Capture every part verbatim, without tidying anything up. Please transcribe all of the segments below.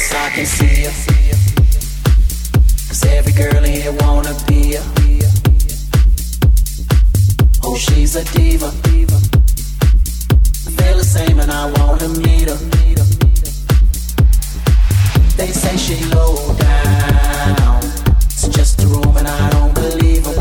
Yes, I can see ya. 'Cause every girl in here wanna be ya. Oh, she's a diva. I feel the same and I wanna meet her. They say she low down. It's just a room and I don't believe her.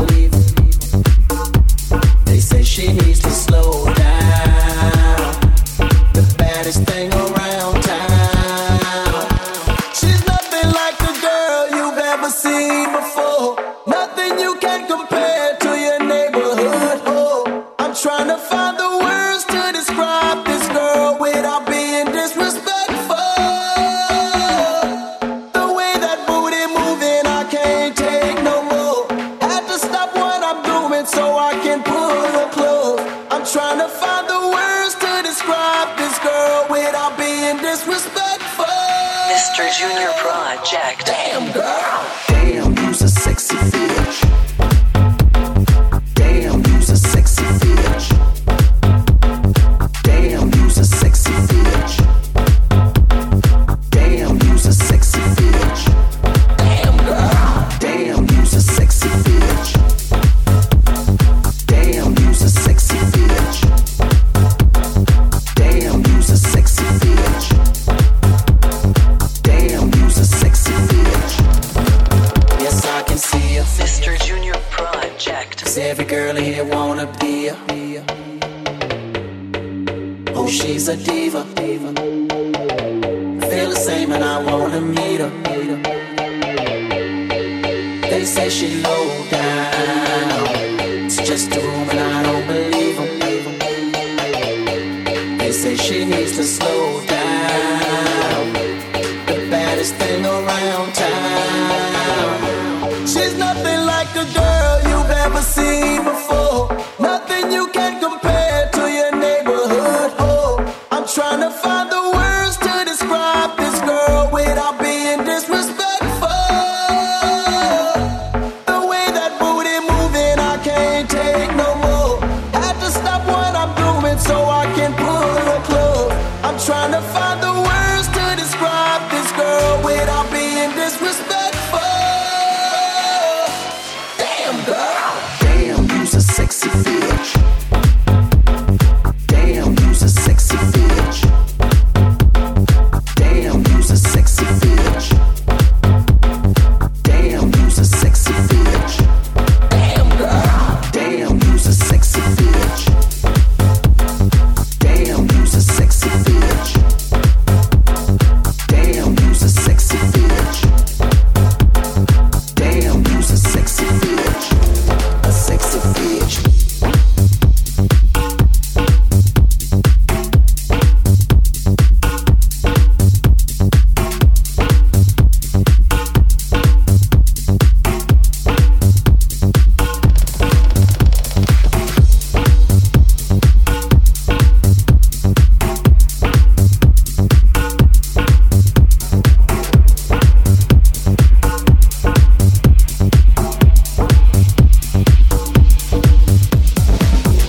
They say she needs to slow down. The baddest thing around town. She's nothing like the girl you've ever seen before. Nothing you can compare to your neighborhood. Oh, I'm trying to find the words to describe this girl without being disrespectful. The way that booty moving, I can't take no more. Had to stop what I'm doing so I can pull her close. I'm trying to find the words to describe this girl without being disrespectful. Mister Junior Project. Damn girl. Damn, you's a sexy bitch. Damn, you's a sexy bitch. Damn, you's a sexy bitch. Damn, you's a sexy bitch. Damn girl. Damn, you's a sexy bitch. Damn, you's a sexy bitch. Damn, you's a sexy bitch. Damn, you's a sexy bitch. Yes, I can see ya. Mister Junior Project. 'Cause every girl in here wanna be ya. Oh, she's a diva. I feel the same and I wanna meet her. They say she low down. It's just a room and I don't believe them. They say she needs to slow down. The baddest thing around town. She's nothing like a girl you've ever seen before. Nothing you can compare to your neighborhood. Oh, I'm trying to find the words to describe this girl without being disrespectful. The way that booty moving, I can't take no more. Had to stop what I'm doing so I can pull her close. I'm trying to find the words to describe this girl without being disrespectful.